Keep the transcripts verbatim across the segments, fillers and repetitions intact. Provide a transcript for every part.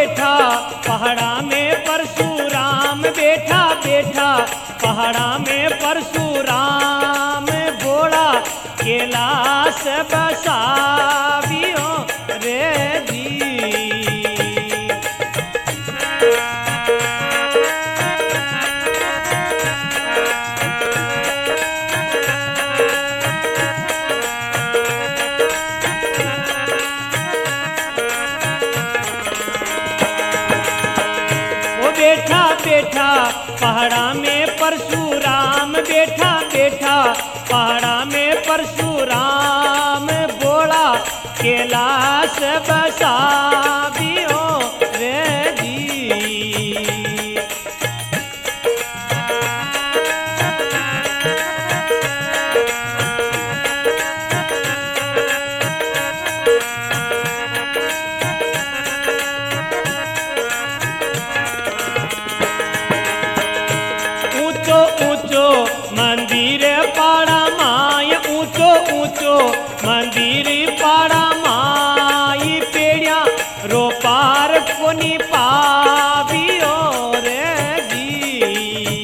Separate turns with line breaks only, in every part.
बैठा पहाड़ा में परशुराम बैठा बैठा पहाड़ा में परशुराम बोला कैलाश बसावियो रे जी। बैठा बैठा पहाड़ा में परशुराम बैठा बैठा पहाड़ा में परशुराम बोला कैलाश बसावियो रे जी। ऊंचो मंदिर पाड़ा माय ऊंचो ऊंचो मंदिर पाड़ा माई पेड़िया रो पार कोनी पावियो रे जी।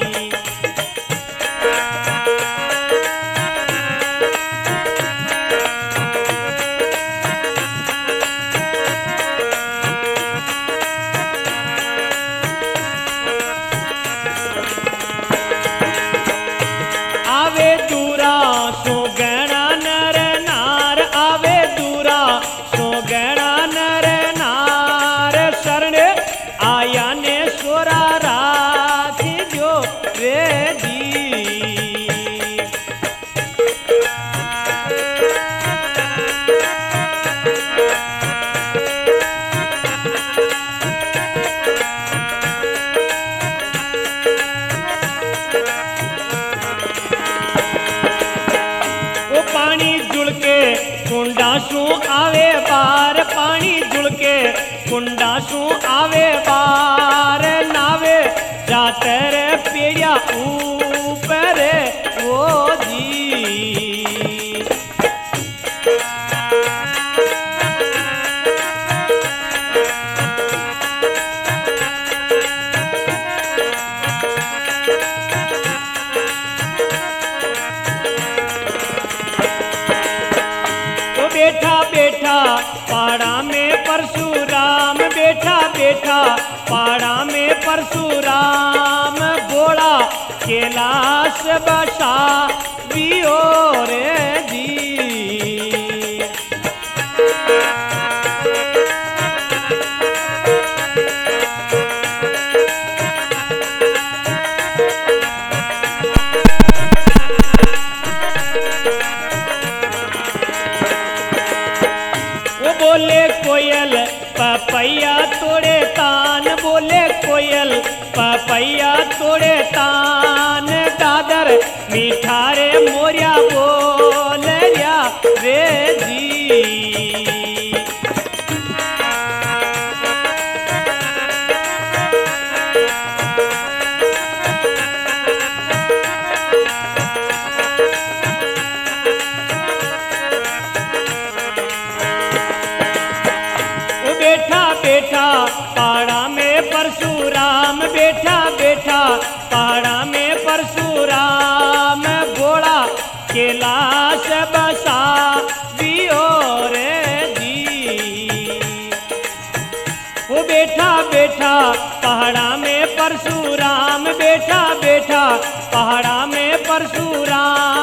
आवे दूरा सो गणा नर नार आवे दूरा सो गणा नर नार शरण आया ने सोरा राख जो रे जी। पानी जुड़के कुंडा सू आवे बार पानी जुड़के कुंडा सू आवे बार नावे जातर पेड़िया ऊपर वो जी। बैठा बैठा पहाड़ा में परशुराम बैठा बैठा पहाड़ा में परशुराम बोला कैलाश बसावियो रे जी। बोले कोयल पपैया तोड़े तान बोले कोयल पपैया तोड़े तान दादर मिठारे मोरिया बोल रिया रे जी। बैठा बैठा पहाड़ा में परशुराम बैठा बैठा पहाड़ा में परशुराम बोला कैलाश बसावियो रे जी। वो बैठा बैठा पहाड़ा में परशुराम बैठा बैठा पहाड़ा में परशुराम